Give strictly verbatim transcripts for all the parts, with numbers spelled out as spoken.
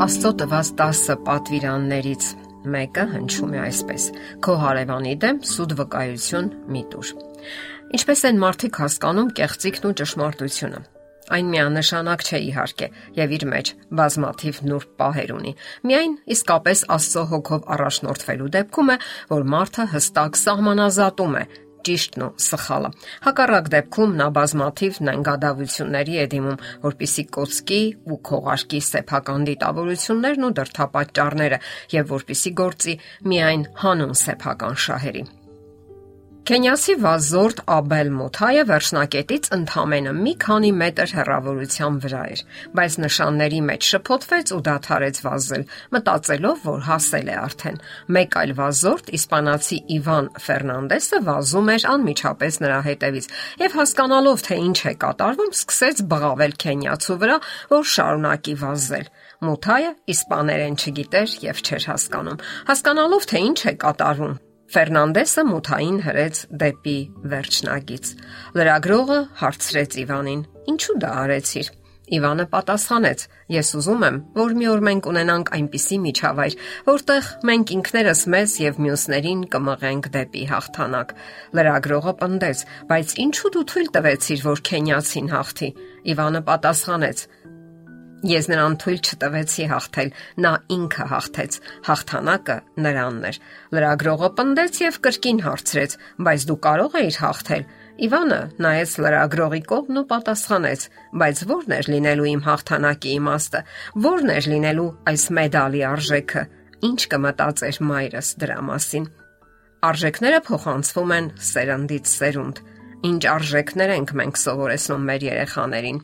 Աստծո տված տասը պատվիրաններից մեկը հնչում է այսպես. քո հարևանի դեմ սուտ վկայություն մի տուր։ Ինչպես են մարդիկ հասկանում կեղծիքն ու ճշմարտությունը։ Այն միանշանակ չէ իհարկե եւ իր մեջ բազմաթիվ նուրբ պահեր ունի։ Միայն իսկապես Աստծո հոգով առաջնորդվելու դեպքում է, որ մարդը հստակ սահմանազատում է ճիշտն ու սխալը։ Հակառակ դեպքում նա բազմաթիվ նենգադավությունների է դիմում, որպիսի կոծկի ու քողարկի սեփական դիտավորություններն ու դրդապատճառները եւ որպիսի գործի միայն հանուն սեփական շահերի։ Քենիացի վազորդ Աբել Մոթայը վերջնակետից ընդամենը մի քանի մետր հեռավորության վրա էր, բայց նշանների մեջ շփոթվեց ու դադարեց վազել, մտածելով, որ հասել է արդեն։ Մեկ այլ վազորդ, իսպանացի Իվան Ֆերնանդեսը, վազում էր անմիջապես նրա հետևից եւ հասկանալով, թե ինչ է կատարվում, սկսեց բղավել քենիացու վրա, որ շարունակի վազել։ Մոթայը իսպաներեն չգիտեր եւ չէր հասկանում։ Հասկանալով, թե ինչ է կատարվում, Ֆերնանդեսը Մոթային հրեց դեպի վերջնագիծ։ Լրագրողը հարցրեց Իվանին. «Ինչու դա արեցիր»։ Իվանը պատասխանեց. «Ես ուզում եմ, որ մի օր մենք ունենանք այնպիսի միջավայր, որտեղ մենք ինքներս մեզ եւ մյուսներին կմղենք դեպի հաղթանակ»։ Լրագրողը պնդեց. «Բայց ինչու դու թույլ տվեցիր, որ քենիացին հաղթի»։ Իվանը պատասխանեց. Ես նրան թույլ չտվեցի հաղթել, նա ինքը հաղթեց, հաղթանակը նրանն էր։ Լրագրողը պնդեց եւ կրկին հարցրեց. «Բայց դու կարող էիր հաղթել»։ Իվանը նայեց լրագրողի կողմն ու պատասխանեց. «Բայց ո՞րն էր լինելու իմ հաղթանակի իմաստը, ո՞րն էր լինելու այս մեդալի արժեքը, ինչ կմտածեր մայրս դրա մասին»։ Արժեքները փոխանցվում են սերնդից սերունդ։ Ինչ արժեքներ ենք մենք սովորեցնում մեր երեխաներին։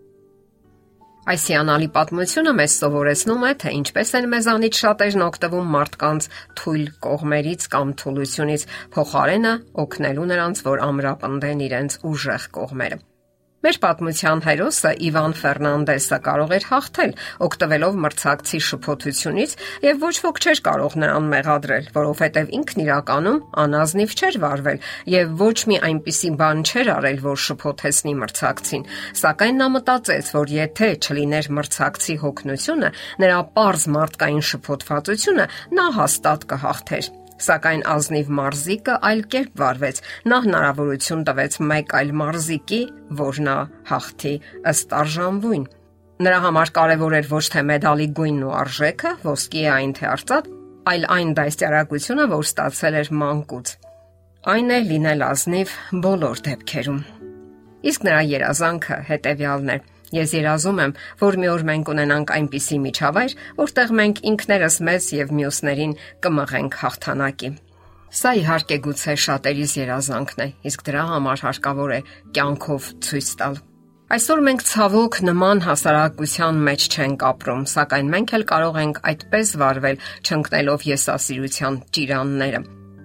Այս հիանալի պատմությունը մեզ սովորեցնում է, թե ինչպես են մեզանից շատերն օգտվում մարդկանց թույլ կողմերից կամ թուլությունից, փոխարենը օգնելու նրանց, որ ամրապնդեն իրենց ուժեղ կողմերը։ Մեր պատմության հերոսը Իվան Ֆերնանդեսը կարող էր հաղթել, օգտվելով մրցակցի շփոթությունից, եւ ոչ ոք չէր կարող նրան մեղադրել, որովհետեւ ինքն իրականում անազնիվ չէր վարվել եւ ոչ մի այնպիսի բան չէր արել, որ շփոթեցնի մրցակցին։ Սակայն նա մտածեց, որ եթե չլիներ մրցակցի հոգնությունը, նրա պարզ մարդկային շփոթվածությունը, նա հաստատ կհաղթեր։ Սակայն ազնիվ մարզիկը այլ կերպ վարվեց։ Նա հնարավորություն տվեց մեկ այլ մարզիկի, որ նա հաղթի ըստ արժանվույն։ Նրա համար կարևոր էր ոչ թե մեդալի գույնն ու արժեքը, ոսկի է այն թե արծաթ, այլ այն դաստիարակությունը, որ ստացել էր մանկուց։ Այն է լինել ազնիվ բոլոր դեպքերում։ Իսկ նրա երազանքը հետևյալն էր. Ես երազում եմ, որ մի օր մենք ունենանք այնպիսի միջավայր, որտեղ մենք ինքներս մեզ եւ մյուսներին կմղենք հաղթանակի։ Սա իհարկե գուցե շատերիս երազանքն է, իսկ դրա համար հարկավոր է կյանքով ցույց տալ։ Այսօր մենք ցավոք նման հասարակության մեջ չենք ապրում, սակայն մենք էլ կարող ենք այդպես վարվել, չընկնելով եսասիրության ճիրանները։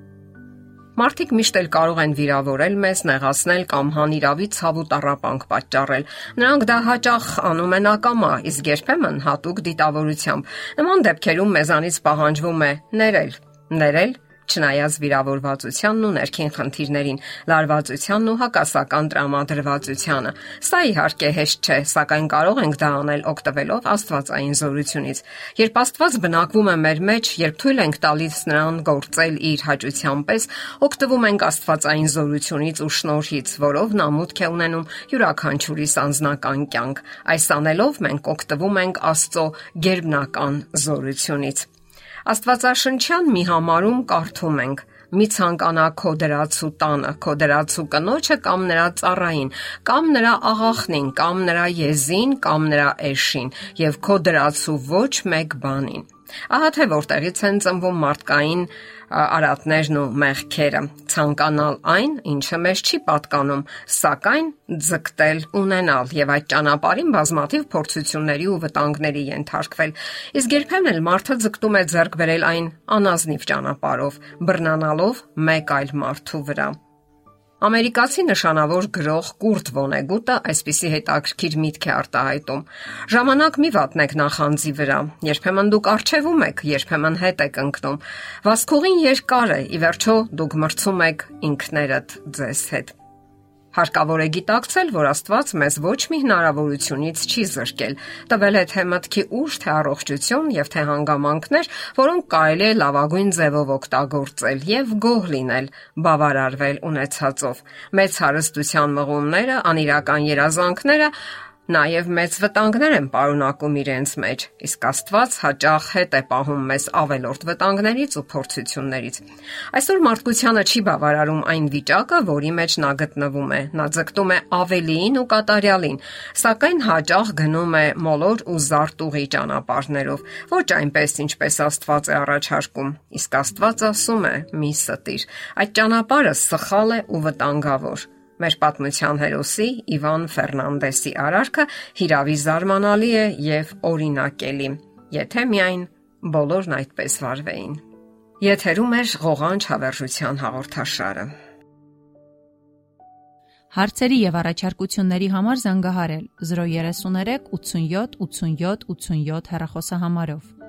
Մարդիկ միշտ էլ կարող են վիրավորել մեզ, նեղացնել կամ հանիրավի ցավ ու տառապանք պատճառել։ Նրանք դա հաճախ անում են ակամա, իսկ երբեմն հատուկ դիտավորությամբ։ Նման դեպքերում մեզանից պահանջվում է ներել, ներել, չնայած վիրավորվածությանն ու ներքին խնդիրներին, լարվածությանն ու հակասական տրամադրվածությանը։ Սա իհարկե հեշտ չէ, սակայն կարող ենք դա անել օգտվելով աստվածային զորությունից։ Երբ Աստված բնակվում է մեր մեջ, երբ թույլ ենք տալիս նրան գործել իր հաճության պես, օգտվում ենք աստվածային զորությունից ու շնորհից, որով նա մուտք է ունենում յուրաքանչյուրիս անձնական կյանք։ Այս անելով մենք օգտվում ենք Աստծո գերբնական զորությունից։ Աստվածաշնչյան մի համարում կարդում ենք. «Մի ցանկանա քո դրացու տանը, քո դրացու կնոջը կամ նրա ծառային, կամ նրա աղախնին, կամ նրա եզին, կամ նրա էշին, եւ քո դրացու ոչ մեկ բանին»։ Ահա թե որտեղից են ծնվում մարդկային արատներն ու մեղքերը։ Ցանկանալ այն, ինչը մեզ չի պատկանում, սակայն ձգտել ունենալ եւ այդ ճանապարհին բազմաթիվ փորձությունների ու վտանգների ենթարկվել։ Իսկ երբեմն էլ մարդը ձգտում է ձեռք բերել այն անազնիվ ճանապարհով, բռնանալով մեկ այլ մարդու վրա։ Ամերիկացի նշանավոր գրող Կուրտ Վոնեգուտը այսպիսի հետաքրքիր միտք է արտահայտում. «Ժամանակ մի վատնեք նախանձի վրա, երբեմն դուք առջևում եք, երբեմն հետ եք ընկնում։ Վազքուղին երկար է, ի վերջո դուք մրցում եք ինքներդ ձեզ հետ»։ Հարկավոր է գիտակցել, որ Աստված մեզ ոչ մի հնարավորությունից չի զրկել, տվել է թե մտքի ուժ, թե առողջություն եւ թե հանգամանքներ, որոնք կարելի է լավագույն ձևով օգտագործել եւ գոհ լինել, բավարարվել ունեցածով։ Մեծ հարստության մղումները, անիրական երազանքները նաև մեծ վտանգներ են պարունակում իրենց մեջ, իսկ Աստված հաճախ հետ է պահում մեզ ավելորդ վտանգներից ու փորձություններից։ Այսօր մարդկությանը չի բավարարում այն վիճակը, որի մեջ նա գտնվում է։ Նա ձգտում է ավելիին ու կատարյալին, սակայն հաճախ գնում է մոլոր ու զարտուղի ճանապարհներով, ոչ այնպես, ինչպես Աստված է առաջարկում։ Իսկ Աստված ասում է՝ մի ստիր։ Այդ ճանապարհը սխալ է ու վտանգավոր։ Մեր պատմության հերոսի Իվան Ֆերնանդեսի արարքը հիրավի զարմանալի է եւ օրինակելի, եթե միայն բոլորն այդպես վարվեին։ Եթերում է ղողանջ հավերժության հաղորդաշարը։ Հարցերի եւ առաջարկությունների համար զանգահարել զրո երեսուն երեք ութսունյոթ ութսունյոթ ութսունյոթ հեռախոսահամարով։